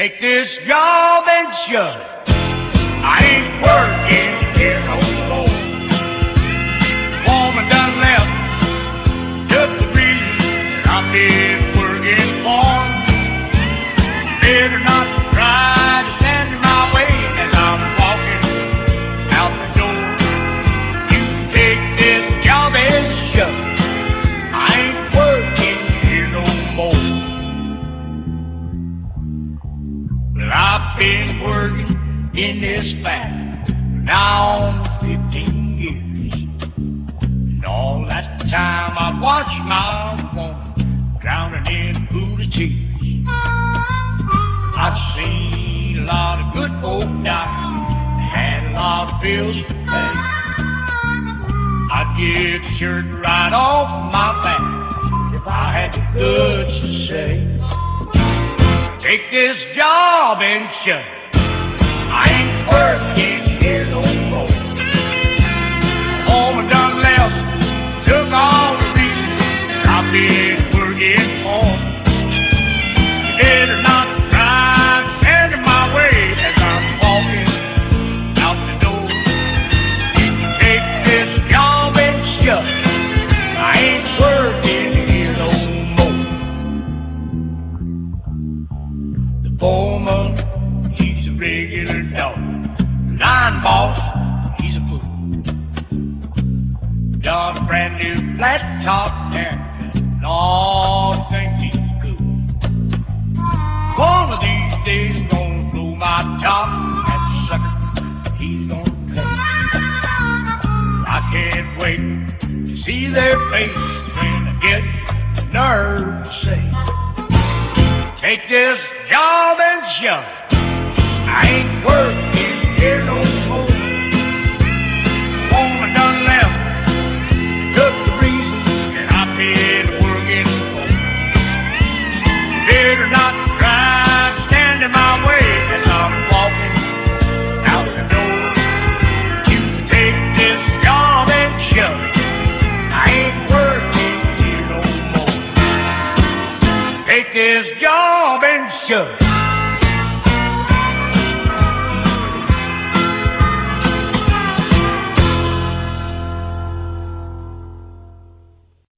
Take this job and shove it. I ain't working here no more. Woman done left, just the reason that I've been working for. Better not try to stand in my way as I'm walking out the door. You take this job and shove it. I ain't working here no more. Well, I've been working in this factory now 15 years. And all that time I've watched my woman drowning in booty tears. I've seen a lot of good folk die, had a lot of bills to pay. I'd get the shirt right off my back if I had the goods to say. Take this job and shove it. I ain't working here no more. Woman done left, took all the reasons I've been working for. You better not try to stand in my way as I'm walking out the door. You can take this job and shove it. I ain't working here no more. The foreman, he's a regular dog. Line boss, he's a fool. Got a brand new flat top haircut, and all thinks he's cool. One of these days gonna blow my top, that sucker, he's gonna pay. I can't wait to see their faces when I get the nerve to say, take this job and shove it. I ain't working here no more. Woman done left, took the reason that I've been working for. Better not try to stand in my way as I'm walking out the door. You take this job and shove it. I ain't working here no more. Take this job and shove it.